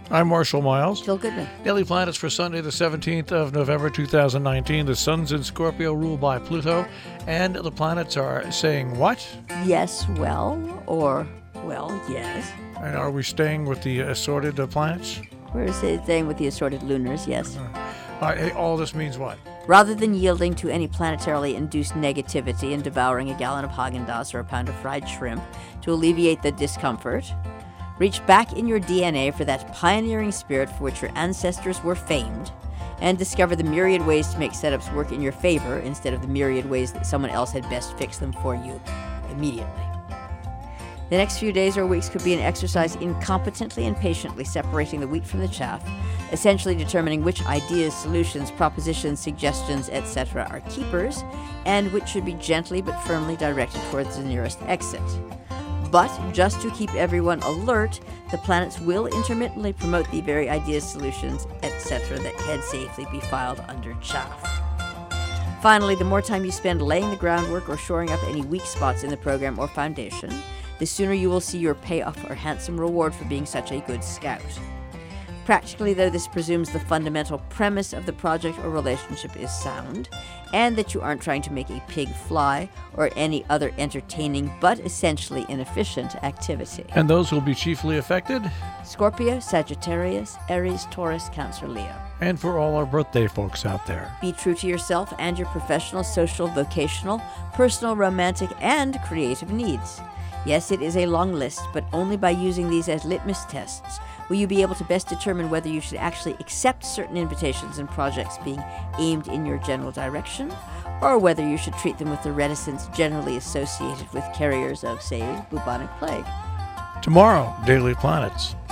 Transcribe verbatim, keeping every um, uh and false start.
I'm Marshall Miles. Jill Goodman. Daily Planets for Sunday, the seventeenth of November, two thousand nineteen. The sun's in Scorpio, ruled by Pluto, and the planets are saying what? Yes, well, or, well, yes. And are we staying with the assorted uh, planets? We're staying with the assorted lunars, yes. Uh, hey, all this means what? Rather than yielding to any planetarily induced negativity and devouring a gallon of Haagen-Dazs or a pound of fried shrimp to alleviate the discomfort, reach back in your D N A for that pioneering spirit for which your ancestors were famed, and discover the myriad ways to make setups work in your favor instead of the myriad ways that someone else had best fix them for you immediately. The next few days or weeks could be an exercise in competently and patiently separating the wheat from the chaff, essentially determining which ideas, solutions, propositions, suggestions, et cetera are keepers, and which should be gently but firmly directed towards the nearest exit. But just to keep everyone alert, the planets will intermittently promote the very ideas, solutions, et cetera that can safely be filed under chaff. Finally, the more time you spend laying the groundwork or shoring up any weak spots in the program or foundation, the sooner you will see your payoff or handsome reward for being such a good scout. Practically, though, this presumes the fundamental premise of the project or relationship is sound, and that you aren't trying to make a pig fly or any other entertaining but essentially inefficient activity. And those will be chiefly affected? Scorpio, Sagittarius, Aries, Taurus, Cancer, Leo. And for all our birthday folks out there. Be true to yourself and your professional, social, vocational, personal, romantic, and creative needs. Yes, it is a long list, but only by using these as litmus tests will you be able to best determine whether you should actually accept certain invitations and projects being aimed in your general direction, or whether you should treat them with the reticence generally associated with carriers of, say, bubonic plague. Tomorrow, Daily Planets.